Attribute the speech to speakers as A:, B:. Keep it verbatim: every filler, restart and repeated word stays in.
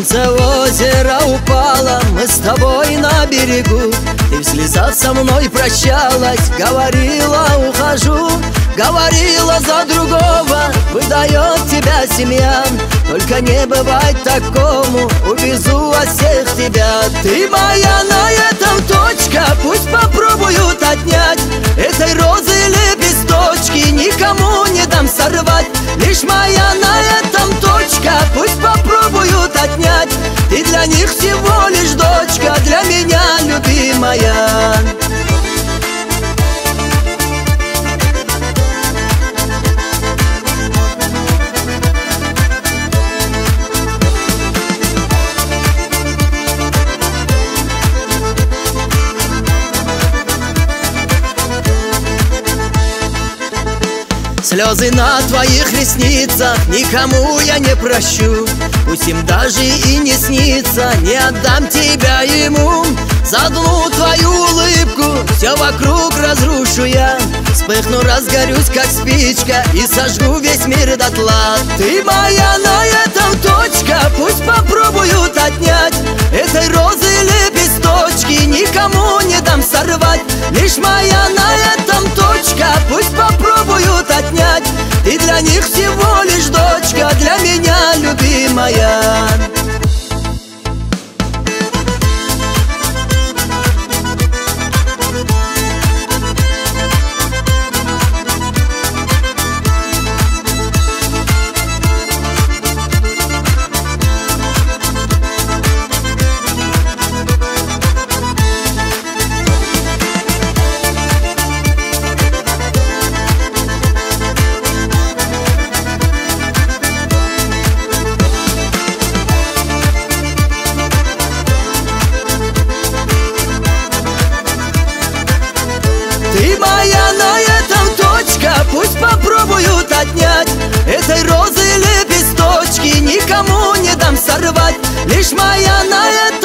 A: Солнце в озеро упало, мы с тобой на берегу. Ты в слезах со мной прощалась, говорила, ухожу. Говорила, за другого выдает тебя семья. Только не бывает такому, увезу от всех тебя. Ты моя, на этом точка, пусть попробуют отнять. Этой розы лепесточки никому не дам сорвать. Лишь моя, на этом точка, пусть попробуют отнять. Ты для них всего лишь дочка, для меня любимая. Слезы на твоих ресницах никому я не прощу. Пусть им даже и не снится, не отдам тебя ему. За одну твою улыбку все вокруг разрушу я. Вспыхну, разгорюсь, как спичка, и сожгу весь мир дотла. Ты моя, на этом точка, пусть попробуют отнять. Этой розы лепесточки никому не дам сорвать. Лишь моя, на этом точка, пусть попробуют отнять. Ты для них всего лишь дочка, для меня любимая. Ты моя, на этом точка, пусть попробуют отнять. Этой розы лепесточки никому не дам сорвать. Лишь моя, на этом